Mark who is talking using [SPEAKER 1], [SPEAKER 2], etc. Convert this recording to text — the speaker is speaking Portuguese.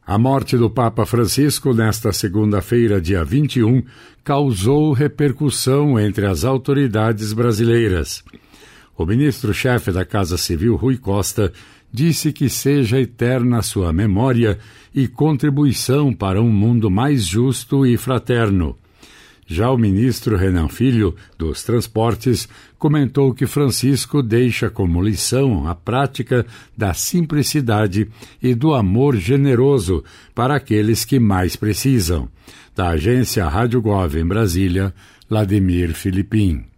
[SPEAKER 1] A morte do Papa Francisco nesta segunda-feira, dia 21, causou repercussão entre as autoridades brasileiras. O ministro-chefe da Casa Civil, Rui Costa, disse que seja eterna sua memória e contribuição para um mundo mais justo e fraterno. Já o ministro Renan Filho, dos Transportes, comentou que Francisco deixa como lição a prática da simplicidade e do amor generoso para aqueles que mais precisam. Da agência Rádio Gov em Brasília, Vladimir Filipim.